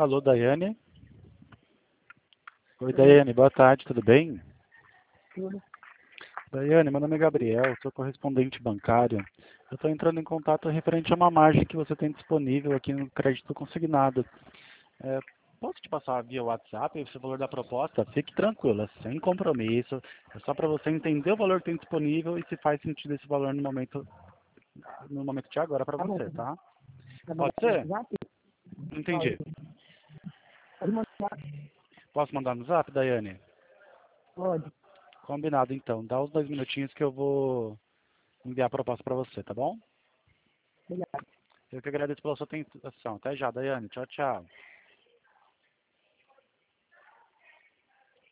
Alô, Daiane? Oi, Daiane, boa tarde, tudo bem? Tudo. Daiane, meu nome é Gabriel, sou correspondente bancário. Eu estou entrando em contato referente a uma margem que você tem disponível aqui no crédito consignado. É, posso te passar via WhatsApp esse valor da proposta? Fique tranquila, sem compromisso. É só para você entender o valor que tem disponível e se faz sentido esse valor no momento de agora para Tá bom. você, tá? Tá Pode mandar no ser? WhatsApp? Entendi. Pode mandar. Posso mandar no Zap, Daiane? Pode. Combinado, então. Dá uns 2 minutinhos que eu vou enviar a proposta para você, tá bom? Obrigado. Eu que agradeço pela sua atenção. Até já, Daiane. Tchau, tchau.